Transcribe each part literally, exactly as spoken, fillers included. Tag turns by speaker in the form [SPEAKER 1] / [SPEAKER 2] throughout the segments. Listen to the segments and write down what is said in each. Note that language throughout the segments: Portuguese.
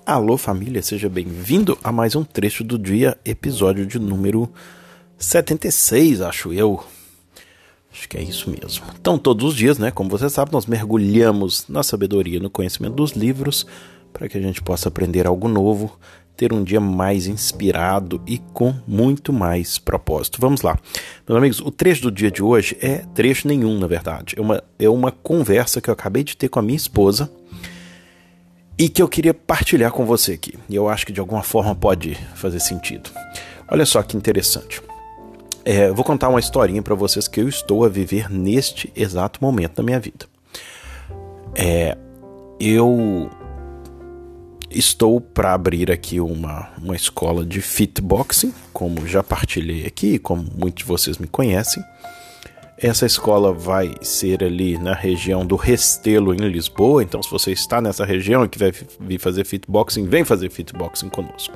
[SPEAKER 1] Alô família, seja bem-vindo a mais um trecho do dia, episódio de número setenta e seis, acho eu. Acho que é isso mesmo. Então, todos os dias, né, como você sabe, nós mergulhamos na sabedoria, no conhecimento dos livros, para que a gente possa aprender algo novo, ter um dia mais inspirado e com muito mais propósito. Vamos lá. Meus amigos, o trecho do dia de hoje é trecho nenhum, na verdade. É uma, é uma conversa que eu acabei de ter com a minha esposa e que eu queria partilhar com você aqui. E eu acho que de alguma forma pode fazer sentido. Olha só que interessante. É, vou contar uma historinha para vocês que eu estou a viver neste exato momento da minha vida. É, eu estou para abrir aqui uma, uma escola de fitboxing, como já partilhei aqui, como muitos de vocês me conhecem. Essa escola vai ser ali na região do Restelo, em Lisboa. Então, se você está nessa região e que vai vir fazer fitboxing, vem fazer fitboxing conosco.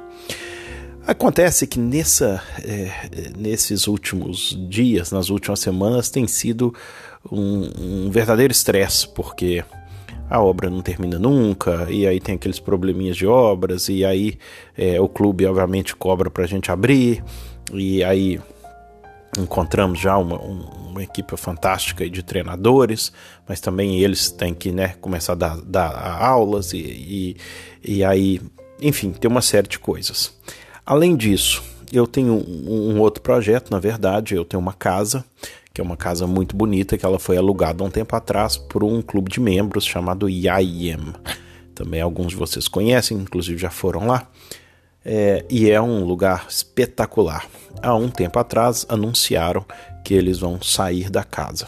[SPEAKER 1] Acontece que nessa, é, nesses últimos dias, nas últimas semanas, tem sido um, um verdadeiro estresse, porque a obra não termina nunca, e aí tem aqueles probleminhas de obras, e aí é, o clube obviamente cobra para a gente abrir, e aí encontramos já uma, uma equipe fantástica de treinadores, mas também eles têm que, né, começar a dar, dar aulas, e, e, e aí, enfim, tem uma série de coisas. Além disso, eu tenho um, um outro projeto, na verdade, eu tenho uma casa, que é uma casa muito bonita, que ela foi alugada há um tempo atrás por um clube de membros chamado Y I M. Também alguns de vocês conhecem, inclusive já foram lá. É, e é um lugar espetacular. Há um tempo atrás anunciaram que eles vão sair da casa.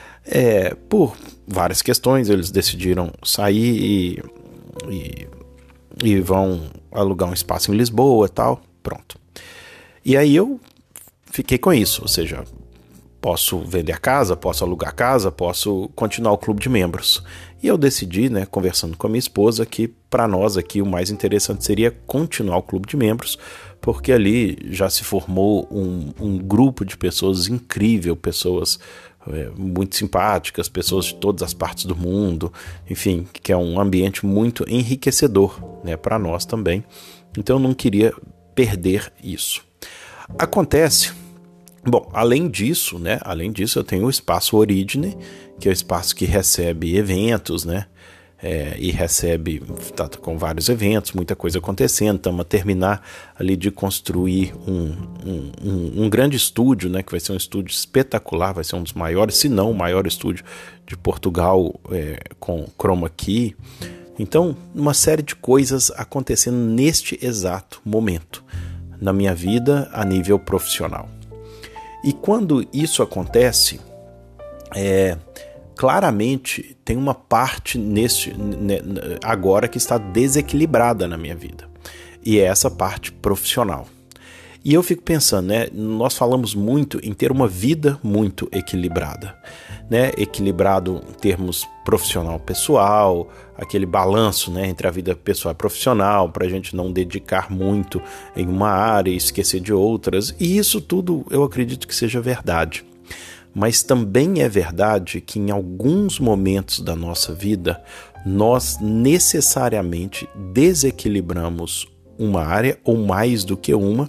[SPEAKER 1] É, por várias questões, eles decidiram sair e... e e vão alugar um espaço em Lisboa e tal, pronto. E aí eu fiquei com isso, ou seja, posso vender a casa, posso alugar a casa, posso continuar o clube de membros. E eu decidi, né, conversando com a minha esposa, que para nós aqui o mais interessante seria continuar o clube de membros, porque ali já se formou um, um grupo de pessoas incrível, pessoas é, muito simpáticas, pessoas de todas as partes do mundo, enfim, que é um ambiente muito enriquecedor, né, para nós também. Então eu não queria perder isso. Acontece, bom, além disso, né, além disso eu tenho o Espaço Origine, que é o espaço que recebe eventos, né, É, e recebe, tá com vários eventos, muita coisa acontecendo. Estamos a terminar ali de construir um, um, um, um grande estúdio, né, que vai ser um estúdio espetacular, vai ser um dos maiores, se não o maior estúdio de Portugal, é, com chroma key. Então, uma série de coisas acontecendo neste exato momento na minha vida a nível profissional. E quando isso acontece, é... claramente tem uma parte nesse, agora que está desequilibrada na minha vida. E é essa parte profissional. E eu fico pensando, né, nós falamos muito em ter uma vida muito equilibrada. Né, equilibrado em termos profissional pessoal, aquele balanço, né, entre a vida pessoal e profissional, para a gente não dedicar muito em uma área e esquecer de outras. E isso tudo eu acredito que seja verdade. Mas também é verdade que em alguns momentos da nossa vida, nós necessariamente desequilibramos uma área ou mais do que uma,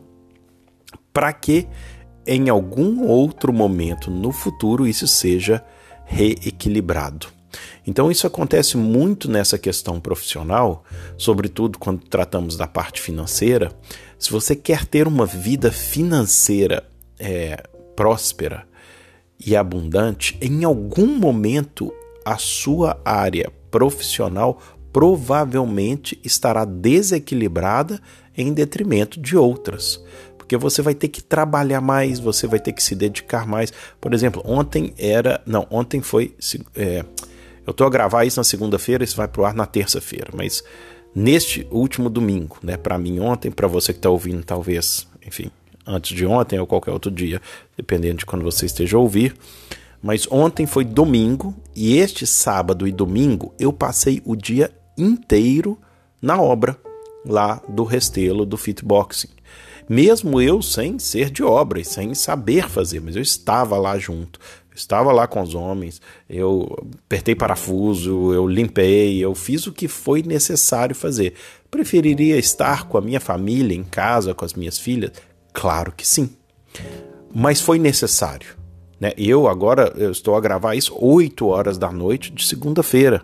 [SPEAKER 1] para que em algum outro momento no futuro isso seja reequilibrado. Então isso acontece muito nessa questão profissional, sobretudo quando tratamos da parte financeira. Se você quer ter uma vida financeira é, próspera e abundante, em algum momento a sua área profissional provavelmente estará desequilibrada em detrimento de outras, porque você vai ter que trabalhar mais, você vai ter que se dedicar mais. Por exemplo, ontem era, não, ontem foi, é, eu estou a gravar isso na segunda-feira, isso vai pro ar na terça-feira, mas neste último domingo, né, para mim ontem, para você que está ouvindo talvez, enfim, antes de ontem ou qualquer outro dia, dependendo de quando você esteja a ouvir. Mas ontem foi domingo e este sábado e domingo eu passei o dia inteiro na obra lá do Restelo, do fitboxing. Mesmo eu sem ser de obra e sem saber fazer, mas eu estava lá junto. estava lá com os homens, eu apertei parafuso, eu limpei, eu fiz o que foi necessário fazer. Preferiria estar com a minha família em casa, com as minhas filhas? Claro que sim. Mas foi necessário, né? Eu agora eu estou a gravar isso oito horas da noite de segunda-feira.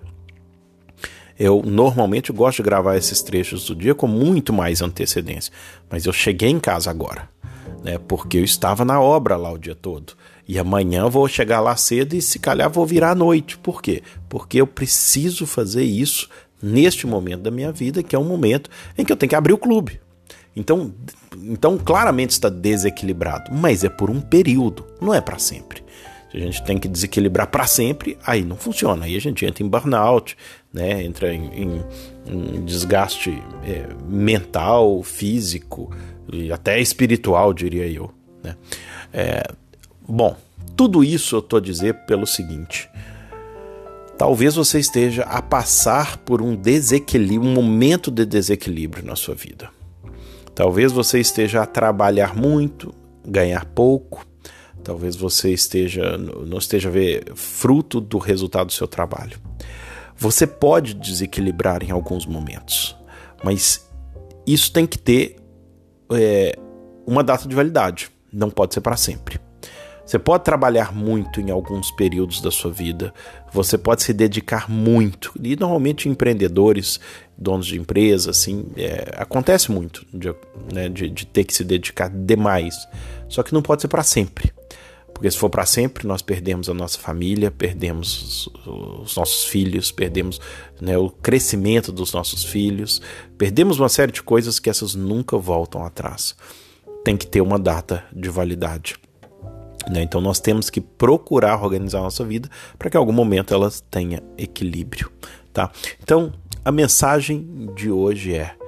[SPEAKER 1] Eu normalmente gosto de gravar esses trechos do dia com muito mais antecedência, mas eu cheguei em casa agora, né? Porque eu estava na obra lá o dia todo. E amanhã eu vou chegar lá cedo e se calhar vou virar à noite. Por quê? Porque eu preciso fazer isso neste momento da minha vida, que é um momento em que eu tenho que abrir o clube. Então, então claramente está desequilibrado, mas é por um período, não é para sempre. Se a gente tem que desequilibrar para sempre, aí não funciona. Aí a gente entra em burnout, né? Entra em, em, em desgaste é, mental, físico e até espiritual, diria eu, né? É, bom, tudo isso eu estou a dizer pelo seguinte: talvez você esteja a passar por um desequilíbrio, um momento de desequilíbrio na sua vida. Talvez você esteja a trabalhar muito, ganhar pouco. Talvez você esteja, não esteja a ver fruto do resultado do seu trabalho. Você pode desequilibrar em alguns momentos, mas isso tem que ter é, uma data de validade. Não pode ser para sempre. Você pode trabalhar muito em alguns períodos da sua vida, você pode se dedicar muito, e normalmente empreendedores, donos de empresa, assim, é, acontece muito de, né, de, de ter que se dedicar demais, só que não pode ser para sempre, porque se for para sempre nós perdemos a nossa família, perdemos os, os nossos filhos, perdemos, né, o crescimento dos nossos filhos, perdemos uma série de coisas que essas nunca voltam atrás. Tem que ter uma data de validade. Então nós temos que procurar organizar a nossa vida para que em algum momento ela tenha equilíbrio, tá? Então a mensagem de hoje é: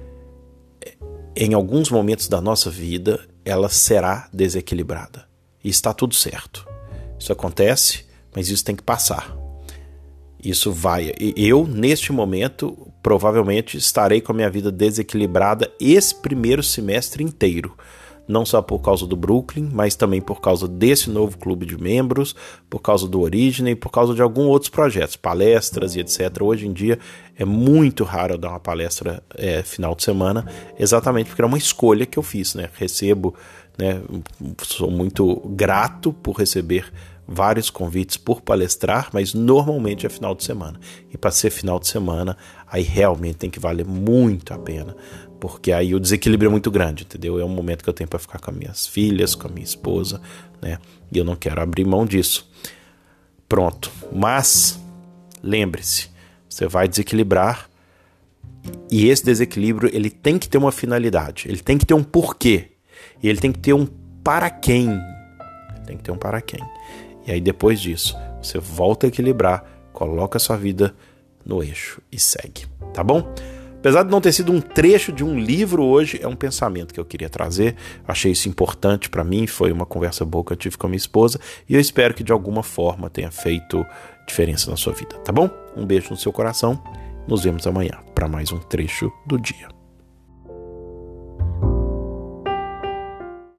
[SPEAKER 1] em alguns momentos da nossa vida ela será desequilibrada e está tudo certo. Isso acontece, mas isso tem que passar. Isso vai. Eu neste momento provavelmente estarei com a minha vida desequilibrada esse primeiro semestre inteiro. Não só por causa do Brooklyn, mas também por causa desse novo clube de membros, por causa do Origine e por causa de alguns outros projetos, palestras e etcétera. Hoje em dia é muito raro eu dar uma palestra é, final de semana, exatamente porque era uma escolha que eu fiz, né? Recebo, né? Sou muito grato por receber vários convites por palestrar, mas normalmente é final de semana. E para ser final de semana, aí realmente tem que valer muito a pena, porque aí o desequilíbrio é muito grande, entendeu? É um momento que eu tenho para ficar com as minhas filhas, com a minha esposa, né? E eu não quero abrir mão disso. Pronto. Mas, lembre-se, você vai desequilibrar e esse desequilíbrio, ele tem que ter uma finalidade, ele tem que ter um porquê, e ele tem que ter um para quem. Ele tem que ter um para quem. E aí depois disso, você volta a equilibrar, coloca a sua vida no eixo e segue, tá bom? Apesar de não ter sido um trecho de um livro hoje, é um pensamento que eu queria trazer. Achei isso importante para mim, foi uma conversa boa que eu tive com a minha esposa e eu espero que de alguma forma tenha feito diferença na sua vida, tá bom? Um beijo no seu coração, nos vemos amanhã para mais um trecho do dia.